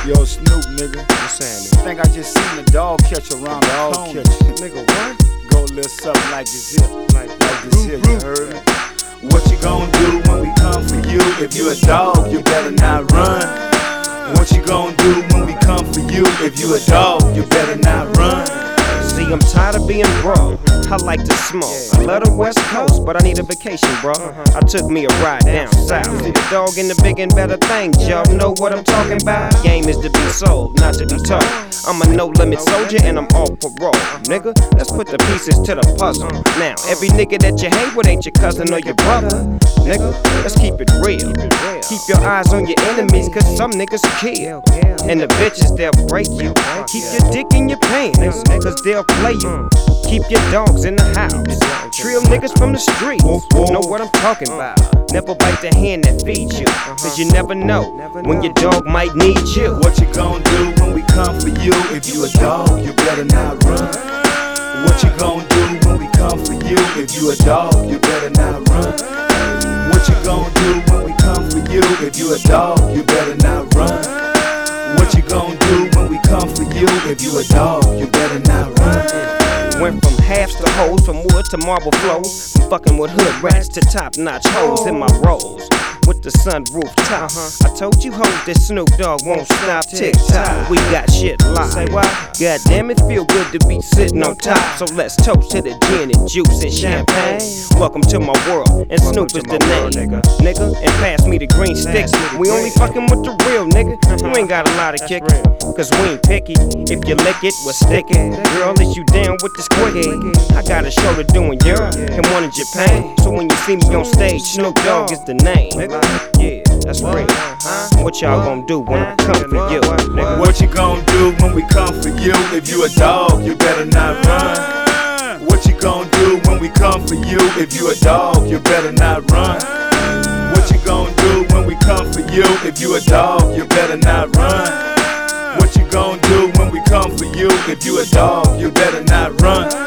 Yo, Snoop, nigga. What's happening? Think I just seen a dog catch around the corner. Nigga, what? Go a little something like this here. Like this here, you heard me? What you gon' do when we come for you? If you a dog, you better not run. What you gon' do when we come for you? If you a dog, you better not run. See, I'm tired of being broke. I like to smoke. I love the West Coast, but I need a vacation, bro. I took me a ride down south. See the dog in the big and better things. Y'all know what I'm talking about. Game is to be sold, not to be told. I'm a no-limit soldier and I'm off parole. Nigga, let's put the pieces to the puzzle. Now, every nigga that you hang with ain't your cousin or your brother. Nigga, let's keep it real. Keep your eyes on your enemies, cause some niggas kill. And the bitches, they'll break you. Keep your dick in your pants, cause they'll play you. Keep your dogs in the house. Trill niggas from the streets. Know what I'm talking about. Never bite the hand that feeds you, cause you never know when your dog might need you. What you gon' do when we come for you? If you a dog, you better not run. What you gon' do when we come for you? If you a dog, you better not run. What you gon' do when we come for you? If you a dog, you better not run. What you gon' do when we come for you? If you a dog, you better not run. Went from halves to hoes, from wood to marble flows, from fucking with hood rats to top-notch hoes in my rolls. With the sunroof top, I told you hoes that Snoop Dogg won't stop. Tick-tock, we got shit live. Say what? God damn, it feel good to be sitting on top. So let's toast to the gin and juice and champagne. Welcome to my world, and Snoop is the name. Nigga, and pass me the green stick. We only fucking with the real nigga. You ain't got a lot of kick, cause we ain't picky. If you lick it, we'll stick it. Girl, is you down with this quickie? I got a show to do in Europe and one in Japan. So when you see me on stage, Snoop Dogg is the name. Yeah, that's real. What y'all gon' do when I come for you? Nigga? What you gon' do when we come for you? If you a dog, you better not run. What you gon' do when we come for you? If you a dog, you better not run. What you gon' do when we come for you? If you a dog, you better not run. What you gon' do when we come for you? If you a dog, you better not run.